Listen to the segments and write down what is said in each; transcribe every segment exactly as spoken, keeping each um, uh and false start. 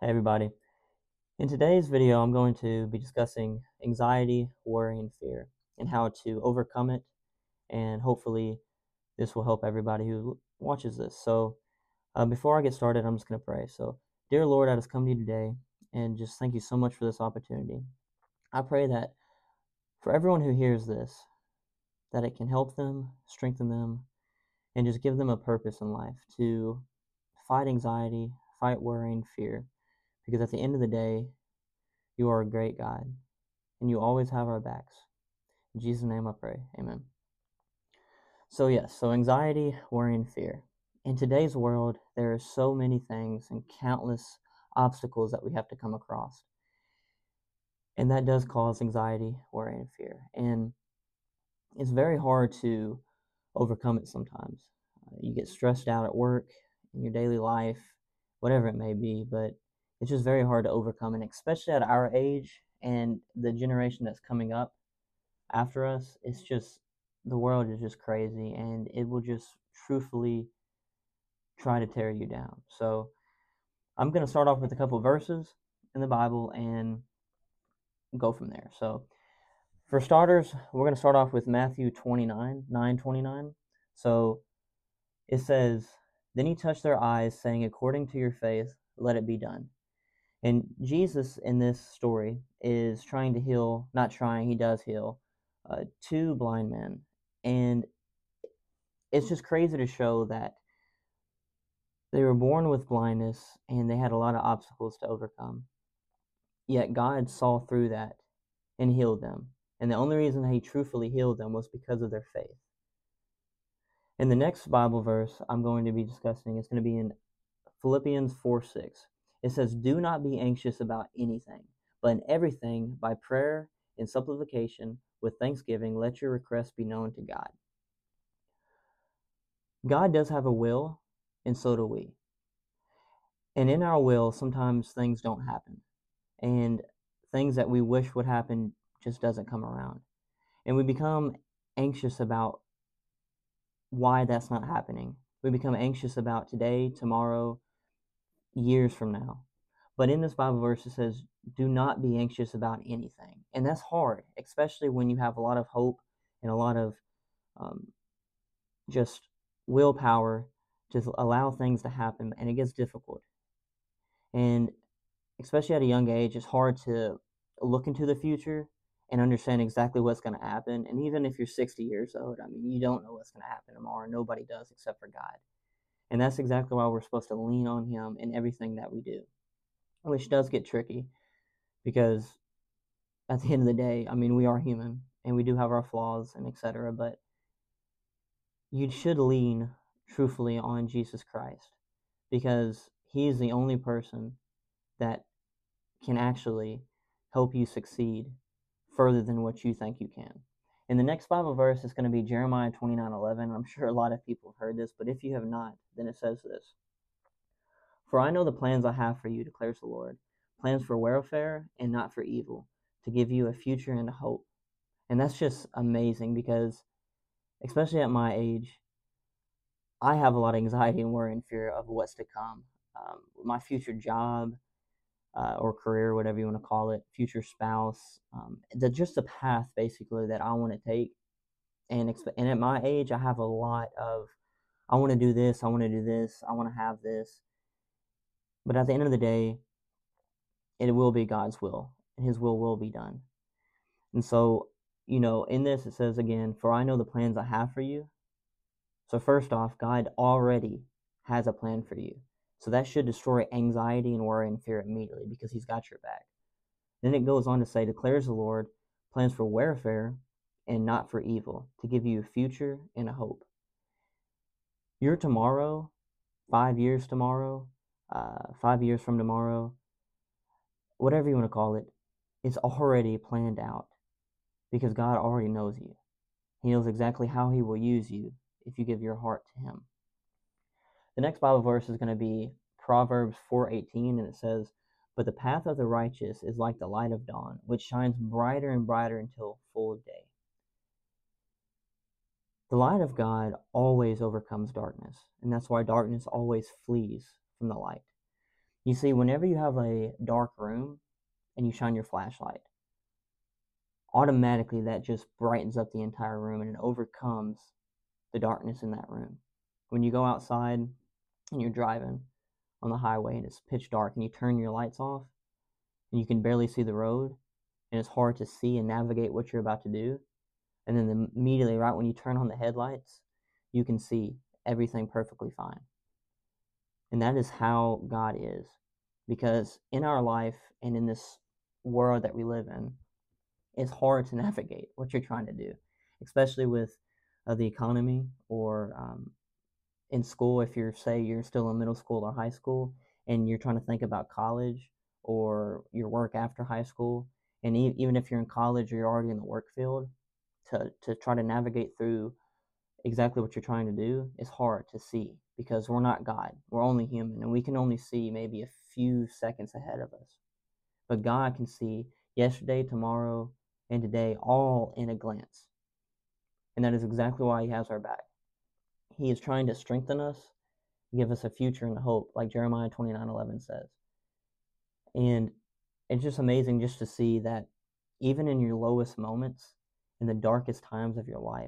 Hey everybody. In today's video, I'm going to be discussing anxiety, worry, and fear and how to overcome it. And hopefully, this will help everybody who watches this. So, uh, before I get started, I'm just going to pray. So, dear Lord, I just come to you today and just thank you so much for this opportunity. I pray that for everyone who hears this, that it can help them, strengthen them, and just give them a purpose in life to fight anxiety, fight worry, and fear. Because at the end of the day, you are a great God, and you always have our backs. In Jesus' name I pray. Amen. So, yes, so anxiety, worry, and fear. In today's world, there are so many things and countless obstacles that we have to come across. And that does cause anxiety, worry, and fear. And it's very hard to overcome it sometimes. Uh, you get stressed out at work, in your daily life, whatever it may be, but it's just very hard to overcome. And especially at our age and the generation that's coming up after us, it's just the world is just crazy and it will just truthfully try to tear you down. So I'm going to start off with a couple verses in the Bible and go from there. So for starters, we're going to start off with Matthew twenty-nine, nine twenty-nine. So it says, "Then he touched their eyes, saying, according to your faith, let it be done." And Jesus in this story is trying to heal, not trying, he does heal, uh, two blind men. And it's just crazy to show that they were born with blindness and they had a lot of obstacles to overcome. Yet God saw through that and healed them. And the only reason he truthfully healed them was because of their faith. And the next Bible verse I'm going to be discussing is going to be in Philippians four six. It says, "Do not be anxious about anything, but in everything, by prayer and supplication, with thanksgiving, let your requests be known to God." God does have a will, and so do we. And in our will, sometimes things don't happen. And things that we wish would happen just doesn't come around. And we become anxious about why that's not happening. We become anxious about today, tomorrow, years from now. But in this Bible verse, it says, do not be anxious about anything. And that's hard, especially when you have a lot of hope and a lot of um, just willpower to allow things to happen, and it gets difficult. And especially at a young age, it's hard to look into the future and understand exactly what's going to happen. And even if you're sixty years old, I mean, you don't know what's going to happen tomorrow. Nobody does except for God. And that's exactly why we're supposed to lean on Him in everything that we do, which does get tricky because at the end of the day, I mean, we are human and we do have our flaws and et cetera. But you should lean truthfully on Jesus Christ because He is the only person that can actually help you succeed further than what you think you can. And the next Bible verse is going to be Jeremiah twenty-nine eleven. I'm sure a lot of people have heard this, but if you have not, then it says this: "For I know the plans I have for you, declares the Lord, plans for welfare and not for evil, to give you a future and a hope." And that's just amazing because, especially at my age, I have a lot of anxiety and worry and fear of what's to come. Um, my future job, uh, or career, whatever you want to call it, future spouse, um, the just the path basically that I want to take. And exp- and at my age, I have a lot of I want to do this, I want to do this, I want to have this. But at the end of the day, it will be God's will, and His will will be done. And so, you know, in this it says again, "For I know the plans I have for you." So first off, God already has a plan for you. So that should destroy anxiety and worry and fear immediately because He's got your back. Then it goes on to say, "Declares the Lord, plans for welfare and not for evil, to give you a future and a hope." Your tomorrow, five years tomorrow, uh, five years from tomorrow, whatever you want to call it, it's already planned out because God already knows you. He knows exactly how He will use you if you give your heart to Him. The next Bible verse is going to be Proverbs four eighteen, and it says, "But the path of the righteous is like the light of dawn, which shines brighter and brighter until full day." The light of God always overcomes darkness, and that's why darkness always flees from the light. You see, whenever you have a dark room and you shine your flashlight, automatically that just brightens up the entire room and it overcomes the darkness in that room. When you go outside and you're driving on the highway and it's pitch dark and you turn your lights off and you can barely see the road and it's hard to see and navigate what you're about to do, and then immediately right when you turn on the headlights, you can see everything perfectly fine. And that is how God is. Because in our life and in this world that we live in, it's hard to navigate what you're trying to do, especially with uh, the economy or um, in school. If you're, say, you're still in middle school or high school and you're trying to think about college or your work after high school, and e- even if you're in college or you're already in the work field, to, to try to navigate through exactly what you're trying to do is hard to see because we're not God. We're only human and we can only see maybe a few seconds ahead of us. But God can see yesterday, tomorrow, and today all in a glance. And that is exactly why He has our back. He is trying to strengthen us, give us a future and hope, like Jeremiah twenty-nine eleven says. And it's just amazing just to see that even in your lowest moments, in the darkest times of your life,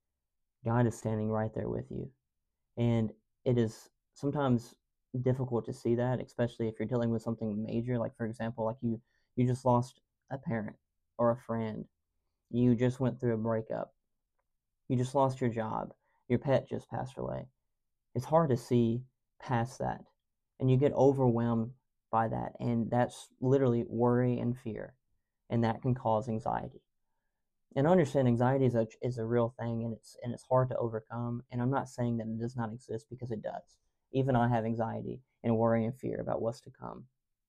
God is standing right there with you. And it is sometimes difficult to see that, especially if you're dealing with something major, like for example, like you you just lost a parent or a friend, you just went through a breakup, you just lost your job, your pet just passed away. It's hard to see past that, and you get overwhelmed by that, and that's literally worry and fear, and that can cause anxiety. And I understand anxiety is a is a real thing, and it's and it's hard to overcome. And I'm not saying that it does not exist, because it does. Even I have anxiety and worry and fear about what's to come.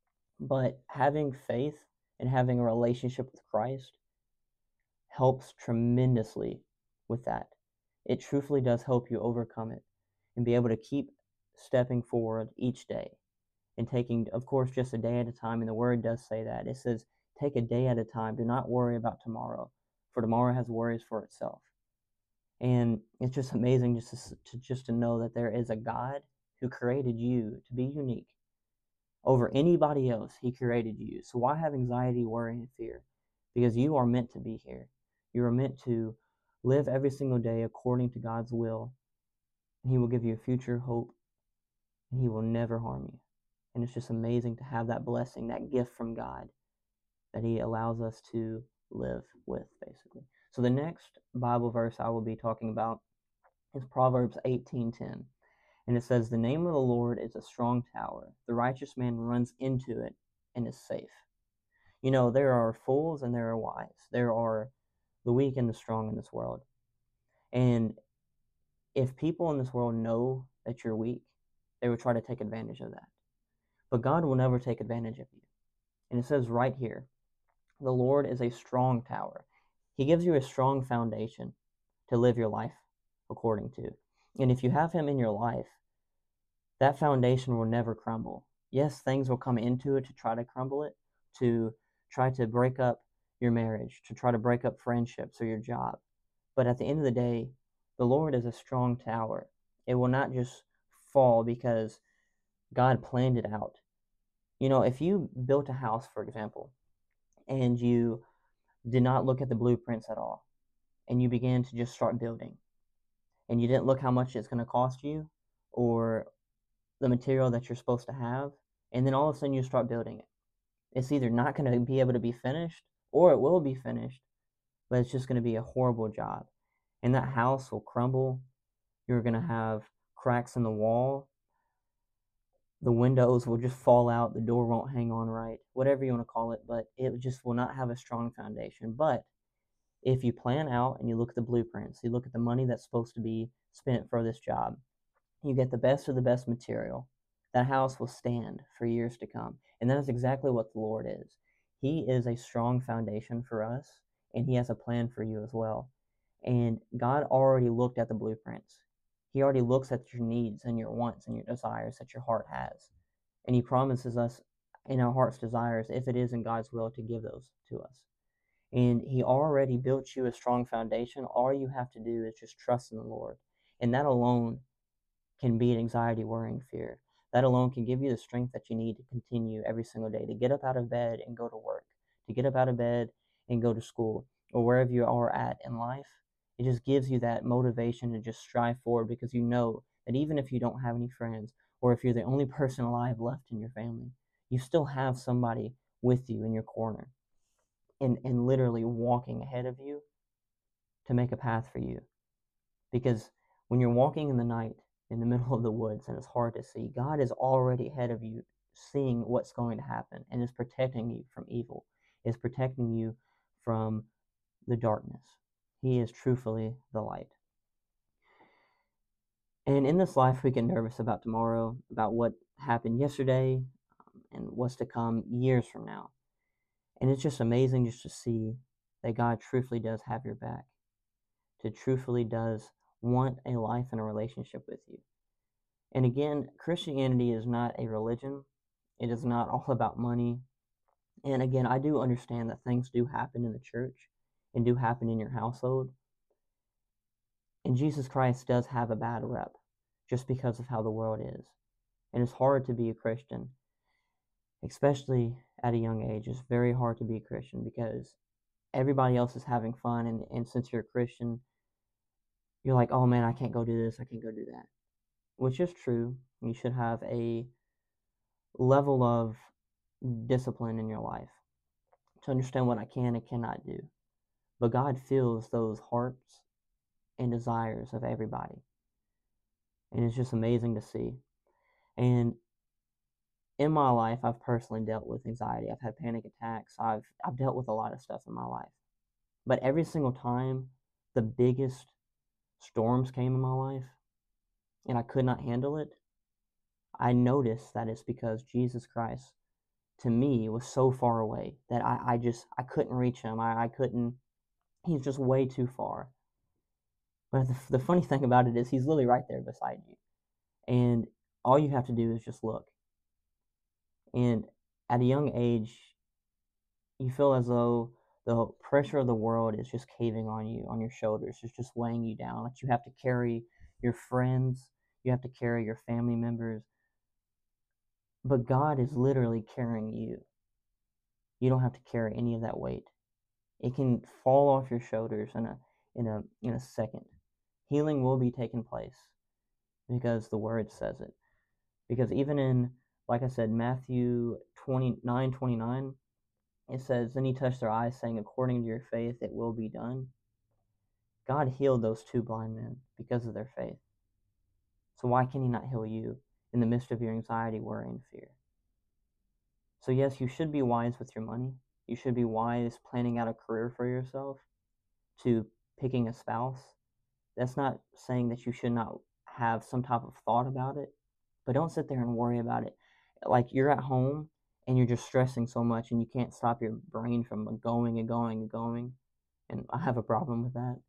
But having faith and having a relationship with Christ helps tremendously with that. It truthfully does help you overcome it and be able to keep stepping forward each day and taking, of course, just a day at a time. And the word does say that. It says, take a day at a time. Do not worry about tomorrow, for tomorrow has worries for itself. And it's just amazing just to, to just to know that there is a God who created you to be unique over anybody else. He created you. So why have anxiety, worry, and fear? Because you are meant to be here. You are meant to live every single day according to God's will. And He will give you a future hope, and He will never harm you. And it's just amazing to have that blessing, that gift from God that He allows us to live with, basically. So the next Bible verse I will be talking about is Proverbs eighteen ten. And it says, the name of the Lord is a strong tower. The righteous man runs into it and is safe. You know, there are fools and there are wise. There are the weak and the strong in this world. And if people in this world know that you're weak, they will try to take advantage of that. But God will never take advantage of you. And it says right here, the Lord is a strong tower. He gives you a strong foundation to live your life according to. And if you have Him in your life, that foundation will never crumble. Yes, things will come into it to try to crumble it, to try to break up your marriage, to try to break up friendships or your job. But at the end of the day, the Lord is a strong tower. It will not just fall because God planned it out. You know, if you built a house, for example, and you did not look at the blueprints at all, and you began to just start building, and you didn't look how much it's going to cost you or the material that you're supposed to have, and then all of a sudden you start building it. It's either not going to be able to be finished, or it will be finished, but it's just going to be a horrible job. And that house will crumble. You're going to have cracks in the wall. The windows will just fall out. The door won't hang on right, whatever you want to call it, but it just will not have a strong foundation. But if you plan out and you look at the blueprints, you look at the money that's supposed to be spent for this job, you get the best of the best material, that house will stand for years to come. And that is exactly what the Lord is. He is a strong foundation for us, and He has a plan for you as well. And God already looked at the blueprints. He already looks at your needs and your wants and your desires that your heart has. And He promises us in our heart's desires, if it is in God's will, to give those to us. And He already built you a strong foundation. All you have to do is just trust in the Lord. And that alone can beat anxiety, worry, and fear. That alone can give you the strength that you need to continue every single day, to get up out of bed and go to work, to get up out of bed and go to school, or wherever you are at in life. It just gives you that motivation to just strive forward, because you know that even if you don't have any friends, or if you're the only person alive left in your family, you still have somebody with you in your corner, and, and literally walking ahead of you to make a path for you. Because when you're walking in the night in the middle of the woods and it's hard to see, God is already ahead of you, seeing what's going to happen, and is protecting you from evil, is protecting you from the darkness. He is truthfully the light. And in this life, we get nervous about tomorrow, about what happened yesterday, um, and what's to come years from now. And it's just amazing just to see that God truthfully does have your back, to truthfully does want a life and a relationship with you. And again, Christianity is not a religion. It is not all about money. And again, I do understand that things do happen in the church and do happen in your household. And Jesus Christ does have a bad rep just because of how the world is. And it's hard to be a Christian, especially at a young age. It's very hard to be a Christian because everybody else is having fun. And, and since you're a Christian, you're like, oh man, I can't go do this, I can't go do that. Which is true. You should have a level of discipline in your life to understand what I can and cannot do. But God feels those hearts and desires of everybody. And it's just amazing to see. And in my life, I've personally dealt with anxiety. I've had panic attacks. I've I've dealt with a lot of stuff in my life. But every single time the biggest storms came in my life and I could not handle it, I noticed that it's because Jesus Christ, to me, was so far away that I, I just I couldn't reach him. I, I couldn't. He's just way too far. But the, the funny thing about it is he's literally right there beside you. And all you have to do is just look. And at a young age, you feel as though the pressure of the world is just caving on you, on your shoulders. It's just weighing you down. Like you have to carry your friends, you have to carry your family members. But God is literally carrying you. You don't have to carry any of that weight. It can fall off your shoulders in a in a in a second. Healing will be taking place because the word says it. Because even in, like I said, Matthew twenty-nine twenty-nine, it says, then he touched their eyes, saying, according to your faith, it will be done. God healed those two blind men because of their faith. So why can he not heal you in the midst of your anxiety, worry, and fear? So yes, you should be wise with your money. You should be wise planning out a career for yourself, to picking a spouse. That's not saying that you should not have some type of thought about it, but don't sit there and worry about it. Like you're at home and you're just stressing so much and you can't stop your brain from going and going and going. And I have a problem with that.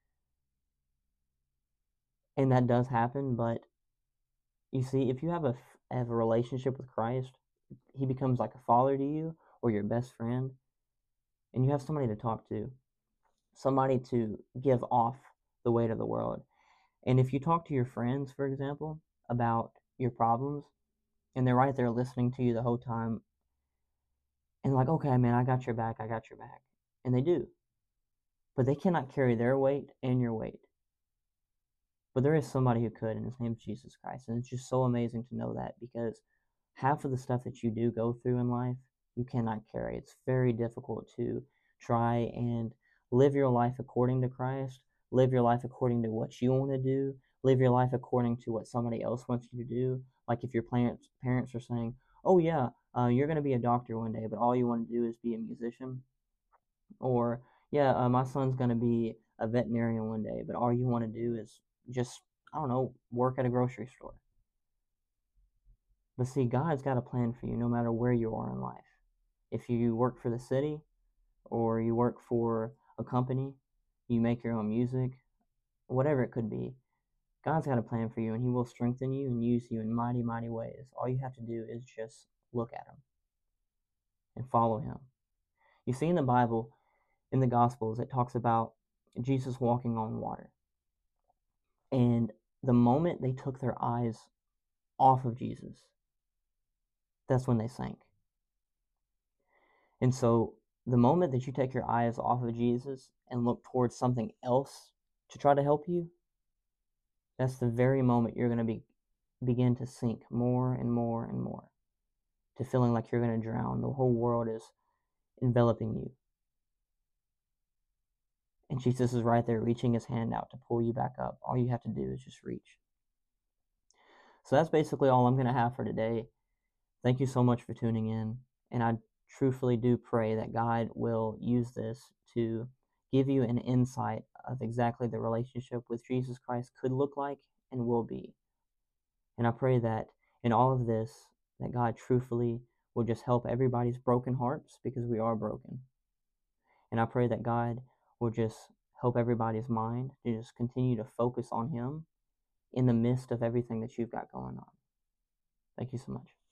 And that does happen, but you see, if you have a, have a relationship with Christ, he becomes like a father to you or your best friend, and you have somebody to talk to, somebody to give off the weight of the world. And if you talk to your friends, for example, about your problems, and they're right there listening to you the whole time, and like, okay, man, I got your back, I got your back. And they do. But they cannot carry their weight and your weight. But there is somebody who could, and his name is Jesus Christ. And it's just so amazing to know that, because half of the stuff that you do go through in life, you cannot carry. It's very difficult to try and live your life according to Christ, live your life according to what you want to do, live your life according to what somebody else wants you to do. Like if your parents, parents are saying, oh yeah, uh, you're going to be a doctor one day, but all you want to do is be a musician. Or, yeah, uh, my son's going to be a veterinarian one day, but all you want to do is just, I don't know, work at a grocery store. But see, God's got a plan for you no matter where you are in life. If you work for the city or you work for a company, you make your own music, whatever it could be, God's got a plan for you, and he will strengthen you and use you in mighty, mighty ways. All you have to do is just look at him and follow him. You see in the Bible, in the Gospels, it talks about Jesus walking on water. And the moment they took their eyes off of Jesus, that's when they sank. And so the moment that you take your eyes off of Jesus and look towards something else to try to help you, that's the very moment you're going to be begin to sink more and more and more, to feeling like you're going to drown. The whole world is enveloping you. And Jesus is right there reaching his hand out to pull you back up. All you have to do is just reach. So that's basically all I'm going to have for today. Thank you so much for tuning in. And I truthfully do pray that God will use this to give you an insight of exactly the relationship with Jesus Christ could look like and will be. And I pray that in all of this, that God truthfully will just help everybody's broken hearts, because we are broken. And I pray that God will just help everybody's mind to just continue to focus on him in the midst of everything that you've got going on. Thank you so much.